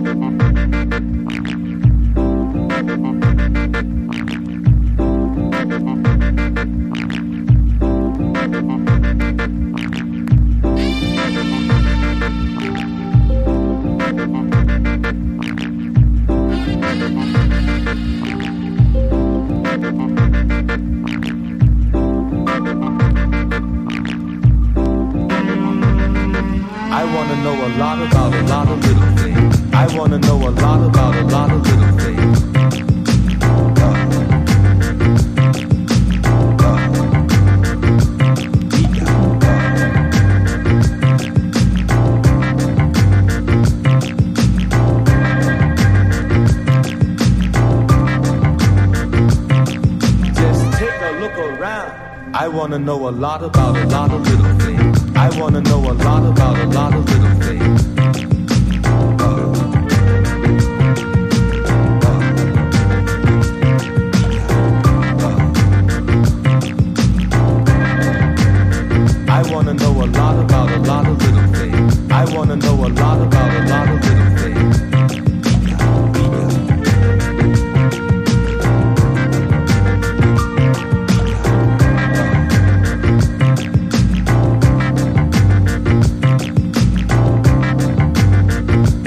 I wanna know a lot about a lot of little things. I wanna know a lot about a lot of little things. Just take a look around. I wanna know a lot about a lot of little things. I wanna know a lot about a lot of little things. I wanna know a lot about a lot of little things. I wanna know a lot about a lot of little things.